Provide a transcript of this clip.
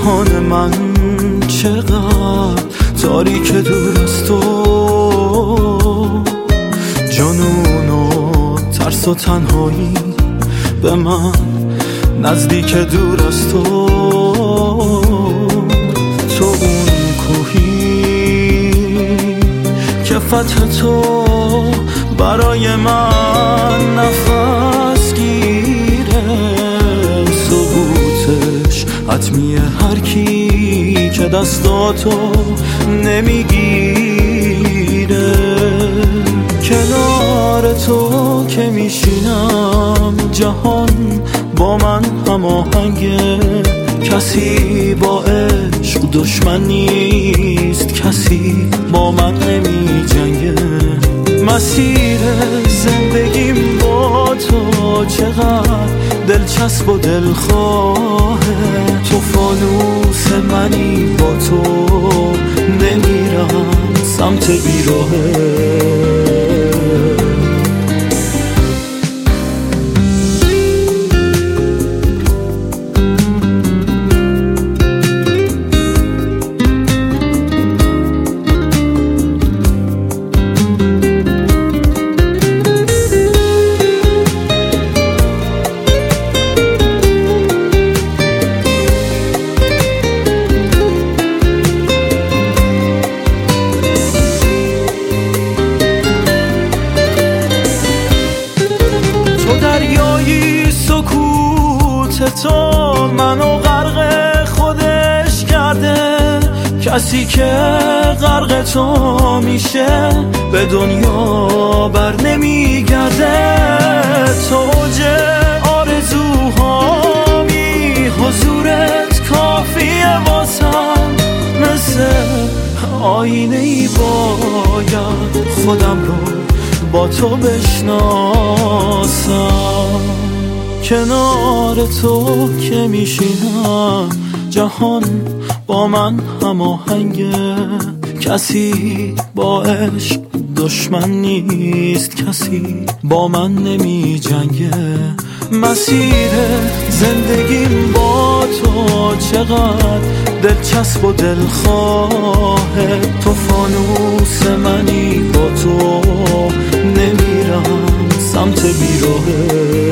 جهان من چقدر تاریک دور از تو، جنون و ترس و تنهایی به من نزدیک دور از تو. تو اون کوهی که فتح تو برای من نفس گیره، ثبوتش حتمیه هر کی که دستاتو نمیگیره. کنار تو که میشینم جهان با من هماهنگه، کسی با عشق دشمن نیست، کسی با من نمی جنگه. مسیر زندگیم با تو چقدر دلچسب و دلخواهه، تو فانوس منی با تو نمیرم سمت بیراهه. دریایی سکوت تو منو غرق خودش کرده، کسی که غرق تو میشه به دنیا بر نمیگرده. تو اوج آرزوهامی، حضورت کافیه واسم، مثل آینه ای باید خودم رو با تو بشناسم. کنار تو که میشینم جهان با من هماهنگه، کسی با عشق دشمن نیست، کسی با من نمی جنگه. مسیر زندگیم با تو چقدر دلچسب و دلخواهه، تو فانوس منی با تو نمیرم سمت بیراهه.